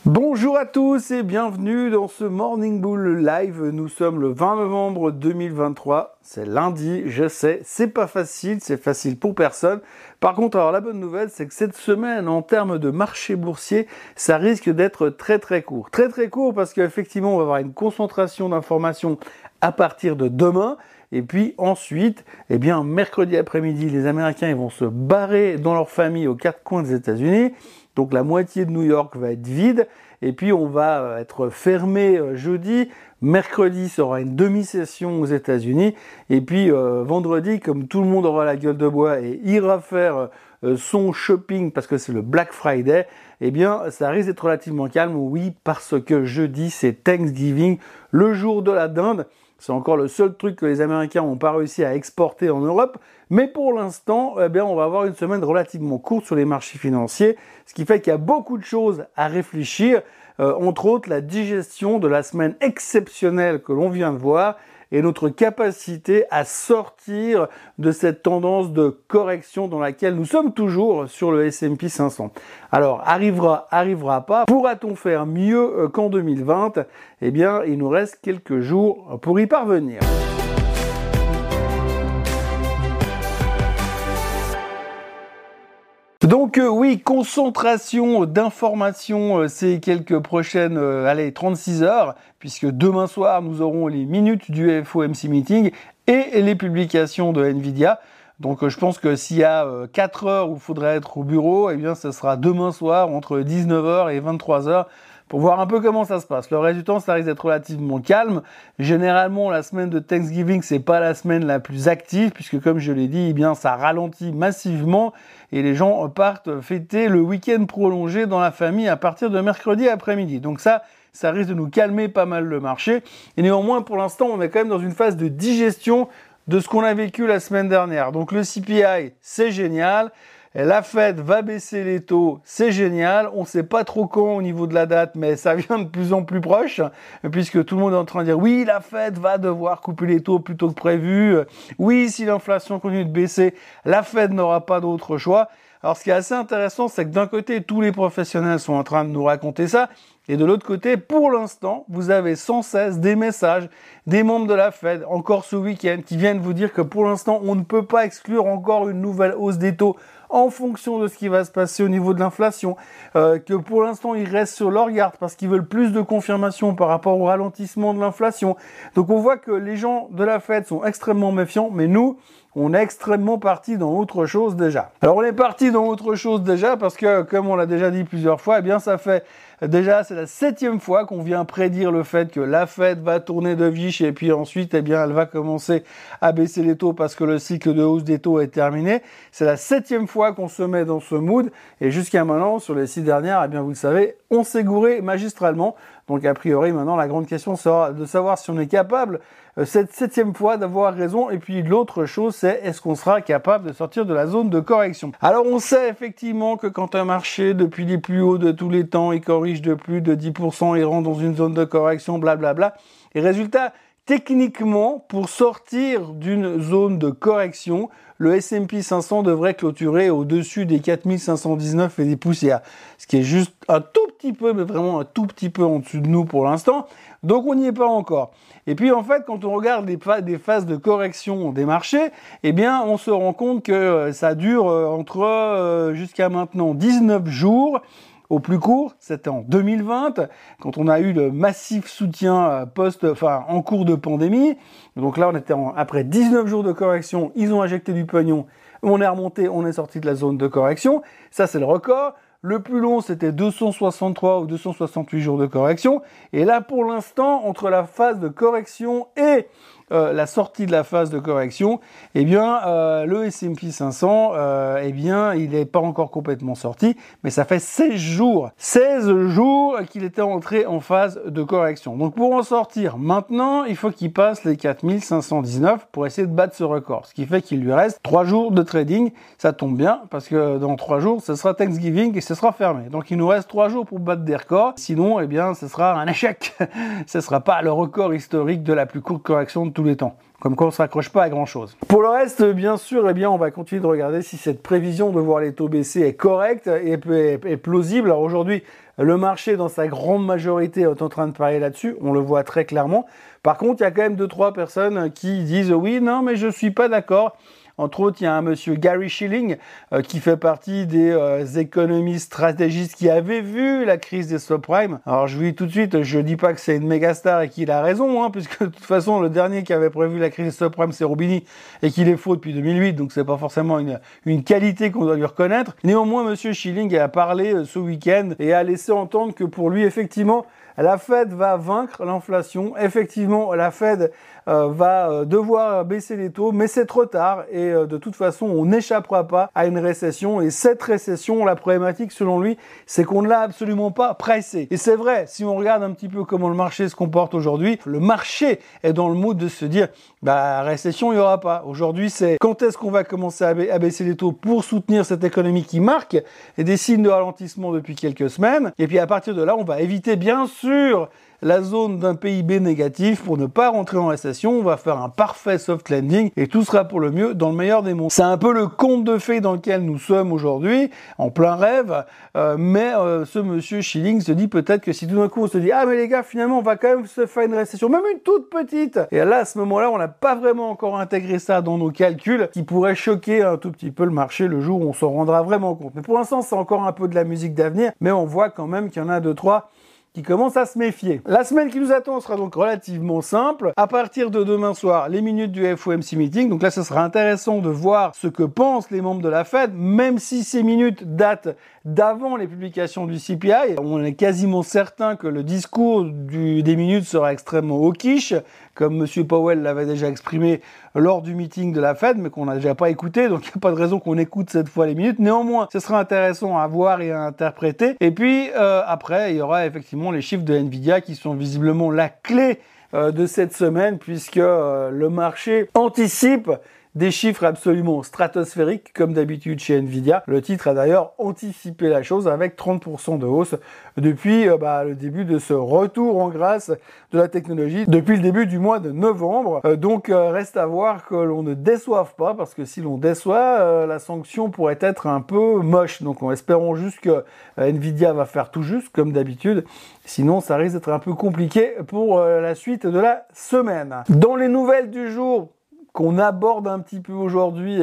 Bonjour à tous et bienvenue dans ce Morning Bull Live. Nous sommes le 20 novembre 2023. C'est lundi, je sais, c'est pas facile, c'est facile pour personne. Par contre, alors la bonne nouvelle, c'est que cette semaine, en termes de marché boursier, ça risque d'être très court. Très court parce qu'effectivement, on va avoir une concentration d'informations à partir de demain. Et puis ensuite, mercredi après-midi, les Américains ils vont se barrer dans leur famille aux quatre coins des États-Unis. Donc la moitié de New York va être vide. Et puis on va être fermé jeudi. Mercredi sera une demi-session aux États-Unis. Et puis vendredi, comme tout le monde aura la gueule de bois et ira faire son shopping parce que c'est le Black Friday, ça risque d'être relativement calme. Oui, parce que jeudi, c'est Thanksgiving, le jour de la dinde. C'est encore le seul truc que les Américains n'ont pas réussi à exporter en Europe. Mais pour l'instant, on va avoir une semaine relativement courte sur les marchés financiers, ce qui fait qu'il y a beaucoup de choses à réfléchir, entre autres la digestion de la semaine exceptionnelle que l'on vient de voir et notre capacité à sortir de cette tendance de correction dans laquelle nous sommes toujours sur le S&P 500. Alors, arrivera pas. Pourra-t-on faire mieux qu'en 2020 ? Il nous reste quelques jours pour y parvenir. Donc oui, concentration d'informations ces quelques prochaines 36 heures, puisque demain soir, nous aurons les minutes du FOMC Meeting et les publications de Nvidia. Donc je pense que s'il y a 4 heures où il faudrait être au bureau, ce sera demain soir entre 19h et 23h pour voir un peu comment ça se passe. Le reste du temps, ça risque d'être relativement calme. Généralement, la semaine de Thanksgiving, c'est pas la semaine la plus active, puisque comme je l'ai dit, ça ralentit massivement et les gens partent fêter le week-end prolongé dans la famille à partir de mercredi après-midi. Donc ça risque de nous calmer pas mal le marché. Et néanmoins, pour l'instant, on est quand même dans une phase de digestion de ce qu'on a vécu la semaine dernière. Donc le CPI, c'est génial. La Fed va baisser les taux, c'est génial. On ne sait pas trop quand au niveau de la date, mais ça vient de plus en plus proche, puisque tout le monde est en train de dire oui, la Fed va devoir couper les taux plus tôt que prévu. Oui, si l'inflation continue de baisser, la Fed n'aura pas d'autre choix. Alors ce qui est assez intéressant, c'est que d'un côté, tous les professionnels sont en train de nous raconter ça, et de l'autre côté, pour l'instant, vous avez sans cesse des messages des membres de la Fed, encore ce week-end, qui viennent vous dire que pour l'instant, on ne peut pas exclure encore une nouvelle hausse des taux en fonction de ce qui va se passer au niveau de l'inflation, que pour l'instant, ils restent sur leur garde parce qu'ils veulent plus de confirmation par rapport au ralentissement de l'inflation. Donc on voit que les gens de la Fed sont extrêmement méfiants, mais nous, on est extrêmement parti dans autre chose déjà. Alors on est parti dans autre chose déjà parce que, comme on l'a déjà dit plusieurs fois, ça fait déjà, c'est la 7e fois qu'on vient prédire le fait que la Fed va tourner de viche et puis ensuite, elle va commencer à baisser les taux parce que le cycle de hausse des taux est terminé. C'est la 7e fois qu'on se met dans ce mood et jusqu'à maintenant, sur les 6 dernières, vous le savez, on s'est gouré magistralement. Donc a priori, maintenant, la grande question sera de savoir si on est capable, cette 7e fois, d'avoir raison. Et puis l'autre chose, c'est est-ce qu'on sera capable de sortir de la zone de correction. Alors on sait effectivement que quand un marché, depuis les plus hauts de tous les temps, il corrige de plus de 10%, il rentre dans une zone de correction, blablabla. Et résultat, techniquement, pour sortir d'une zone de correction, le S&P 500 devrait clôturer au-dessus des 4519 et des poussières. Ce qui est juste un tout petit peu, mais vraiment un tout petit peu en dessous de nous pour l'instant. Donc on n'y est pas encore. Et puis en fait, quand on regarde des phases de correction des marchés, on se rend compte que ça dure entre jusqu'à maintenant 19 jours. Au plus court, c'était en 2020, quand on a eu le massif soutien en cours de pandémie. Donc là, on était après 19 jours de correction, ils ont injecté du pognon, on est remonté, on est sorti de la zone de correction. Ça, c'est le record. Le plus long, c'était 263 ou 268 jours de correction. Et là, pour l'instant, entre la phase de correction et la sortie de la phase de correction, le S&P 500, il n'est pas encore complètement sorti, mais ça fait 16 jours qu'il était entré en phase de correction. Donc pour en sortir maintenant, il faut qu'il passe les 4519 pour essayer de battre ce record. Ce qui fait qu'il lui reste 3 jours de trading. Ça tombe bien, parce que dans 3 jours, ce sera Thanksgiving et ce sera fermé. Donc il nous reste 3 jours pour battre des records. Sinon, ce sera un échec. Ce sera pas le record historique de la plus courte correction de tous les temps. Comme quoi on ne se raccroche pas à grand chose. Pour le reste, bien sûr, on va continuer de regarder si cette prévision de voir les taux baisser est correcte et plausible. Alors aujourd'hui, Le marché, dans sa grande majorité, est en train de parier là-dessus. On le voit très clairement. Par contre, il y a quand même 2-3 personnes qui disent « Oui, non, mais je suis pas d'accord ». Entre autres, il y a un monsieur Gary Shilling qui fait partie des économistes stratégistes qui avaient vu la crise des subprimes. Alors je vous dis tout de suite, je dis pas que c'est une méga star et qu'il a raison, puisque de toute façon le dernier qui avait prévu la crise des subprimes c'est Roubini et qu'il est faux depuis 2008, donc c'est pas forcément une qualité qu'on doit lui reconnaître. Néanmoins, monsieur Shilling a parlé ce week-end et a laissé entendre que pour lui effectivement la Fed va vaincre l'inflation. Effectivement, la Fed va devoir baisser les taux, mais c'est trop tard et de toute façon, on n'échappera pas à une récession. Et cette récession, la problématique selon lui, c'est qu'on ne l'a absolument pas pressée. Et c'est vrai, si on regarde un petit peu comment le marché se comporte aujourd'hui, le marché est dans le mood de se dire, récession, il n'y aura pas. Aujourd'hui, c'est quand est-ce qu'on va commencer à baisser les taux pour soutenir cette économie qui marque et des signes de ralentissement depuis quelques semaines. Et puis à partir de là, on va éviter bien sûr la zone d'un PIB négatif pour ne pas rentrer en récession. On va faire un parfait soft landing et tout sera pour le mieux dans le meilleur des mondes. C'est un peu le conte de fées dans lequel nous sommes aujourd'hui, en plein rêve, mais ce monsieur Shilling se dit peut-être que si tout d'un coup on se dit « Ah mais les gars, finalement on va quand même se faire une récession, même une toute petite !» Et là, à ce moment-là, on n'a pas vraiment encore intégré ça dans nos calculs qui pourrait choquer un tout petit peu le marché le jour où on s'en rendra vraiment compte. Mais pour l'instant, c'est encore un peu de la musique d'avenir, mais on voit quand même qu'il y en a 2-3 qui commence à se méfier. La semaine qui nous attend sera donc relativement simple. À partir de demain soir, les minutes du FOMC meeting. Donc là, ce sera intéressant de voir ce que pensent les membres de la Fed, même si ces minutes datent d'avant les publications du CPI. On est quasiment certain que le discours des minutes sera extrêmement hawkish, comme M. Powell l'avait déjà exprimé lors du meeting de la Fed, mais qu'on n'a déjà pas écouté, donc il n'y a pas de raison qu'on écoute cette fois les minutes. Néanmoins, ce sera intéressant à voir et à interpréter. Et puis, après, il y aura effectivement les chiffres de Nvidia qui sont visiblement la clé de cette semaine, puisque le marché anticipe des chiffres absolument stratosphériques, comme d'habitude chez Nvidia. Le titre a d'ailleurs anticipé la chose avec 30% de hausse depuis le début de ce retour en grâce de la technologie, depuis le début du mois de novembre. Donc reste à voir que l'on ne déçoive pas, parce que si l'on déçoit, la sanction pourrait être un peu moche. Donc espérons juste que Nvidia va faire tout juste, comme d'habitude. Sinon, ça risque d'être un peu compliqué pour la suite de la semaine. Dans les nouvelles du jour, qu'on aborde un petit peu aujourd'hui,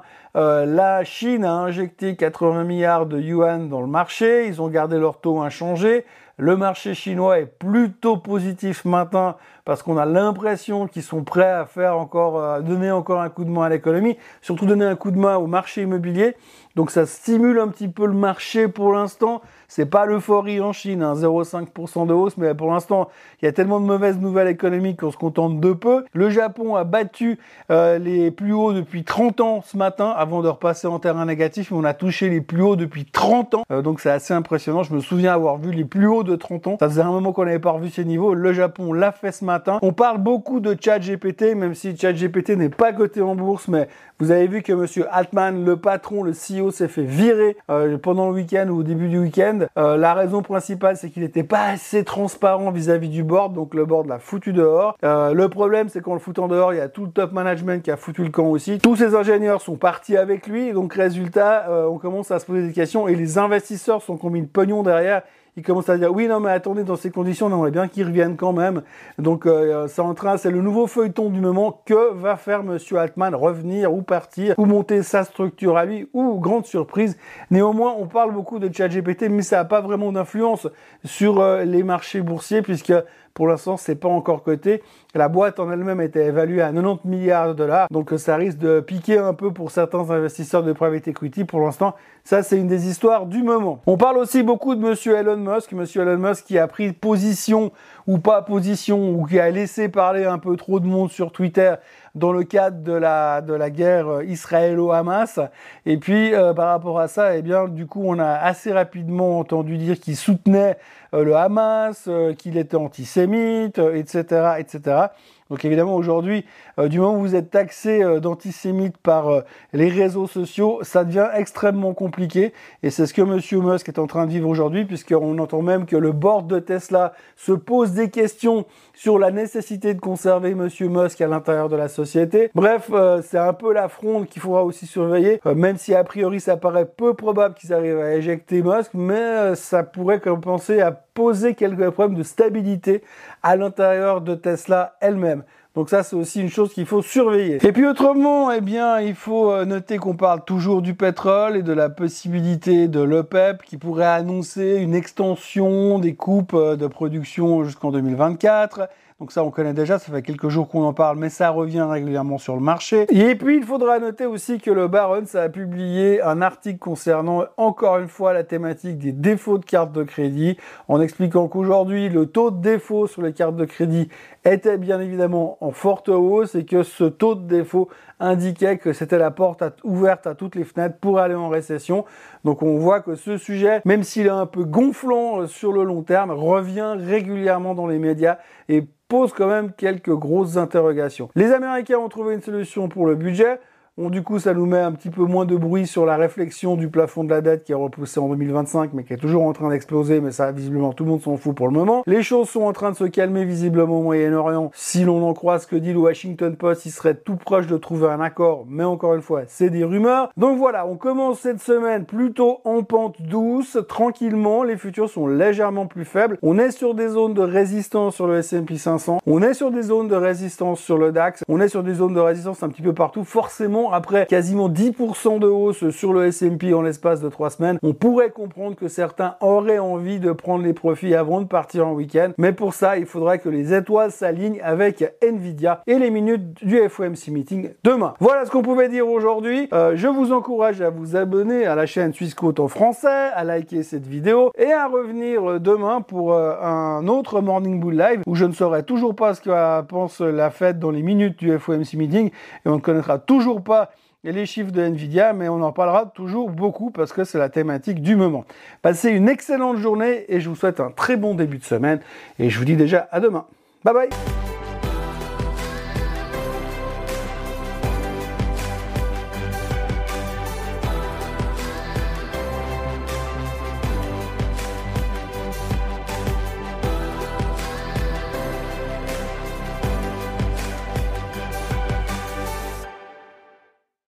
la Chine a injecté 80 milliards de yuan dans le marché, ils ont gardé leur taux inchangé. Le marché chinois est plutôt positif maintenant parce qu'on a l'impression qu'ils sont prêts à donner encore un coup de main à l'économie, surtout donner un coup de main au marché immobilier. Donc ça stimule un petit peu le marché pour l'instant. C'est pas l'euphorie en Chine, 0,5% de hausse, mais pour l'instant, il y a tellement de mauvaises nouvelles économiques qu'on se contente de peu. Le Japon a battu les plus hauts depuis 30 ans ce matin, avant de repasser en terrain négatif, mais on a touché les plus hauts depuis 30 ans. Donc c'est assez impressionnant. Je me souviens avoir vu les plus hauts de 30 ans. Ça faisait un moment qu'on n'avait pas revu ces niveaux. Le Japon l'a fait ce matin. On parle beaucoup de ChatGPT, même si ChatGPT n'est pas coté en bourse, mais vous avez vu que monsieur Altman, le patron, le CEO, s'est fait virer pendant le week-end ou au début du week-end. La raison principale, c'est qu'il n'était pas assez transparent vis-à-vis du board, donc le board l'a foutu dehors. Le problème, c'est qu'en le foutant dehors, il y a tout le top management qui a foutu le camp aussi. Tous ces ingénieurs sont partis avec lui, donc résultat, on commence à se poser des questions et les investisseurs sont mis le pognon derrière. Ils commencent à dire oui, non, mais attendez, dans ces conditions, on aimerait bien qu'ils reviennent quand même. Donc, c'est le nouveau feuilleton du moment. Que va faire monsieur Altman? Revenir ou partir ou monter sa structure à lui ou grande surprise. Néanmoins, on parle beaucoup de ChatGPT, mais ça n'a pas vraiment d'influence sur les marchés boursiers puisque pour l'instant, c'est pas encore coté. La boîte en elle-même était évaluée à 90 milliards de dollars. Donc, ça risque de piquer un peu pour certains investisseurs de private equity. Pour l'instant, ça, c'est une des histoires du moment. On parle aussi beaucoup de monsieur Elon Musk. Monsieur Elon Musk qui a pris position ou pas position ou qui a laissé parler un peu trop de monde sur Twitter dans le cadre de la guerre israélo-hamas. Et puis, par rapport à ça, du coup, on a assez rapidement entendu dire qu'il soutenait le Hamas, qu'il était antisémite, etc., etc. Donc évidemment aujourd'hui, du moment où vous êtes taxé d'antisémite par les réseaux sociaux, ça devient extrêmement compliqué. Et c'est ce que Monsieur Musk est en train de vivre aujourd'hui, puisqu'on entend même que le board de Tesla se pose des questions sur la nécessité de conserver Monsieur Musk à l'intérieur de la société. Bref, c'est un peu la fronde qu'il faudra aussi surveiller, même si a priori ça paraît peu probable qu'ils arrivent à éjecter Musk, mais ça pourrait commencer à poser quelques problèmes de stabilité à l'intérieur de Tesla elle-même. Donc ça, c'est aussi une chose qu'il faut surveiller. Et puis autrement, eh bien, il faut noter qu'on parle toujours du pétrole et de la possibilité de l'OPEP qui pourrait annoncer une extension des coupes de production jusqu'en 2024. Donc ça, on connaît déjà, ça fait quelques jours qu'on en parle, mais ça revient régulièrement sur le marché. Et puis, il faudra noter aussi que le Barron's a publié un article concernant, encore une fois, la thématique des défauts de cartes de crédit, en expliquant qu'aujourd'hui, le taux de défaut sur les cartes de crédit était bien évidemment en forte hausse et que ce taux de défaut indiquait que c'était la porte ouverte à toutes les fenêtres pour aller en récession. Donc on voit que ce sujet, même s'il est un peu gonflant sur le long terme, revient régulièrement dans les médias et pose quand même quelques grosses interrogations. Les Américains ont trouvé une solution pour le budget. Bon, du coup, ça nous met un petit peu moins de bruit sur la réflexion du plafond de la dette qui est repoussé en 2025, mais qui est toujours en train d'exploser, mais ça, visiblement, tout le monde s'en fout pour le moment. Les choses sont en train de se calmer, visiblement, au Moyen-Orient. Si l'on en croit ce que dit le Washington Post, il serait tout proche de trouver un accord, mais encore une fois, c'est des rumeurs. Donc voilà, on commence cette semaine plutôt en pente douce, tranquillement, les futurs sont légèrement plus faibles. On est sur des zones de résistance sur le S&P 500, on est sur des zones de résistance sur le DAX, on est sur des zones de résistance un petit peu partout, forcément. Après quasiment 10% de hausse sur le S&P en l'espace de 3 semaines, on pourrait comprendre que certains auraient envie de prendre les profits avant de partir en week-end. Mais pour ça, il faudrait que les étoiles s'alignent avec Nvidia et les minutes du FOMC Meeting demain. Voilà ce qu'on pouvait dire aujourd'hui. Je vous encourage à vous abonner à la chaîne Swissquote en français, à liker cette vidéo et à revenir demain pour un autre Morning Bull Live où je ne saurai toujours pas ce que pense la Fed dans les minutes du FOMC Meeting et on ne connaîtra toujours pas les chiffres de Nvidia, mais on en parlera toujours beaucoup parce que c'est la thématique du moment. Passez une excellente journée et je vous souhaite un très bon début de semaine et je vous dis déjà à demain. Bye bye.